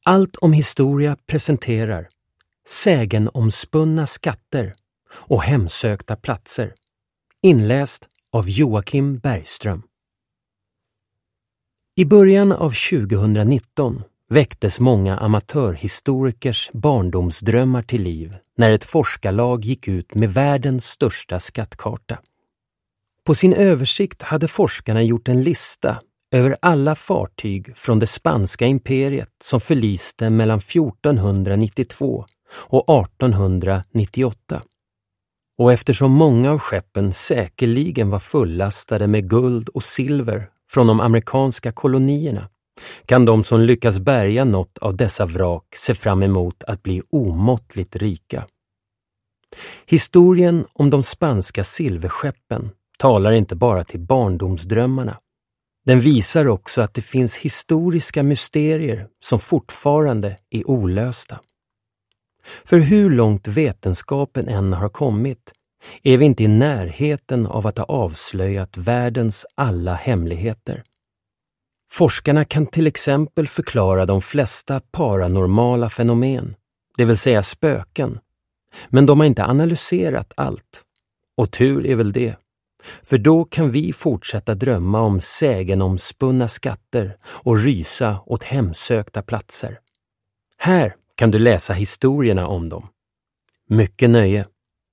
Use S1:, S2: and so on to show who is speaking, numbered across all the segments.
S1: Allt om historia presenterar sägenomspunna skatter och hemsökta platser. Inläst av Joakim Bergström. I början av 2019 väcktes många amatörhistorikers barndomsdrömmar till liv när ett forskarlag gick ut med världens största skattkarta. På sin översikt hade forskarna gjort en lista över alla fartyg från det spanska imperiet som förliste mellan 1492 och 1898. Och eftersom många av skeppen säkerligen var fullastade med guld och silver från de amerikanska kolonierna, kan de som lyckas bärga något av dessa vrak se fram emot att bli omåttligt rika. Historien om de spanska silverskeppen talar inte bara till barndomsdrömmarna. Den visar också att det finns historiska mysterier som fortfarande är olösta. För hur långt vetenskapen än har kommit är vi inte i närheten av att ha avslöjat världens alla hemligheter. Forskarna kan till exempel förklara de flesta paranormala fenomen, det vill säga spöken, men de har inte analyserat allt. Och tur är väl det. För då kan vi fortsätta drömma om sägenomspunna skatter och rysa åt hemsökta platser. Här kan du läsa historierna om dem. Mycket nöje.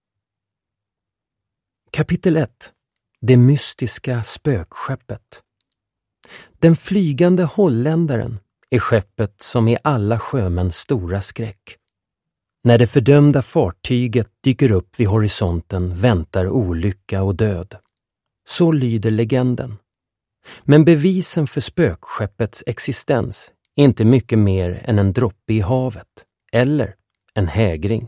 S1: Kapitel 1. Det mystiska spökskeppet. Den flygande holländaren är skeppet som är alla sjömäns stora skräck. När det fördömda fartyget dyker upp vid horisonten väntar olycka och död. Så lyder legenden. Men bevisen för spökskeppets existens är inte mycket mer än en droppe i havet, eller en hägring.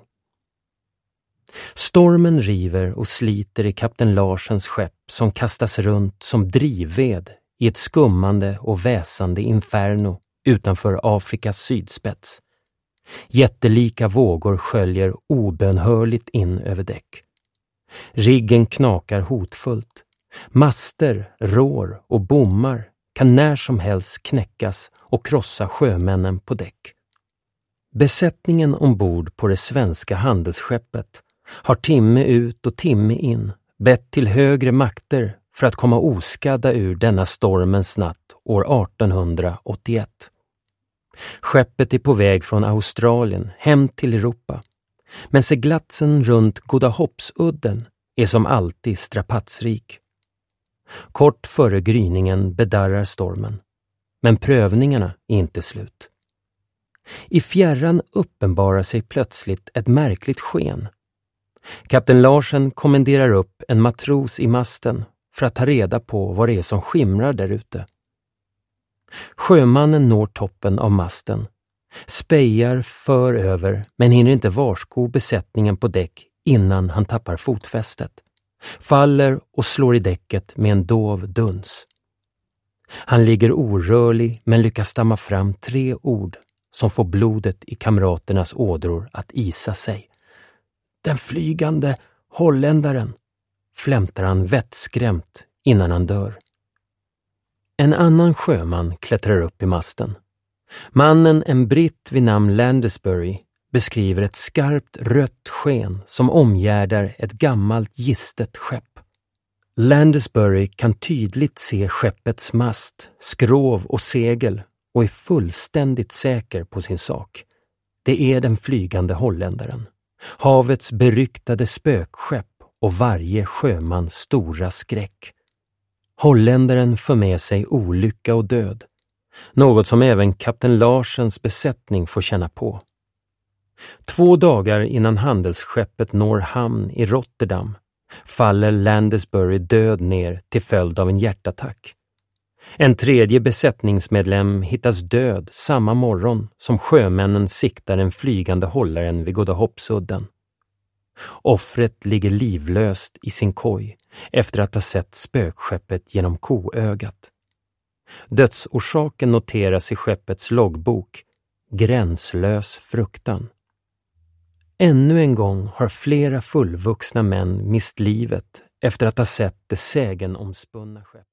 S1: Stormen river och sliter i kapten Larsens skepp som kastas runt som drivved i ett skummande och väsande inferno utanför Afrikas sydspets. Jättelika vågor sköljer obönhörligt in över däck. Riggen knakar hotfullt. Master, rår och bommar kan när som helst knäckas och krossa sjömännen på däck. Besättningen ombord på det svenska handelsskeppet har timme ut och timme in bett till högre makter för att komma oskadda ur denna stormens natt år 1881. Skeppet är på väg från Australien hem till Europa, men seglatsen runt Godahoppsudden är som alltid strapatsrik. Kort före gryningen bedarrar stormen, men prövningarna är inte slut. I fjärran uppenbarar sig plötsligt ett märkligt sken. Kapten Larsen kommenderar upp en matros i masten för att ta reda på vad det är som skimrar där ute. Sjömannen når toppen av masten, spejar för över men hinner inte varsko besättningen på däck innan han tappar fotfästet. Faller och slår i däcket med en dov duns. Han ligger orörlig men lyckas stamma fram 3 ord som får blodet i kamraternas ådror att isa sig. Den flygande holländaren, flämtar han vettskrämt innan han dör. En annan sjöman klättrar upp i masten. Mannen, en britt vid namn Landesbury, beskriver ett skarpt rött sken som omgärdar ett gammalt gistet skepp. Landesbury kan tydligt se skeppets mast, skrov och segel och är fullständigt säker på sin sak. Det är den flygande holländaren. Havets beryktade spökskepp och varje sjömans stora skräck. Holländaren för med sig olycka och död. Något som även kapten Larsens besättning får känna på. 2 dagar innan handelsskeppet når hamn i Rotterdam faller Landesbury död ner till följd av en hjärtattack. En tredje besättningsmedlem hittas död samma morgon som sjömännen siktar den flygande hållaren vid Godahoppsudden. Offret ligger livlöst i sin koj efter att ha sett spökskeppet genom koögat. Dödsorsaken noteras i skeppets loggbok, gränslös fruktan. Ännu en gång har flera fullvuxna män mist livet efter att ha sett det sägenomspunna skeppet.